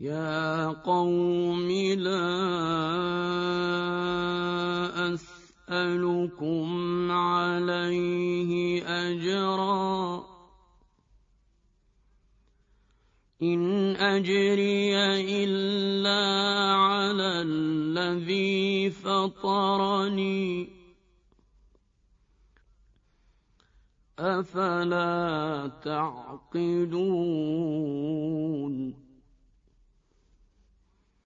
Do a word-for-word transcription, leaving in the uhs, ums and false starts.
يا قوم لا أسألكم عليه أجرا إن أجري إلا على الذي فطرني أفلا تعقلون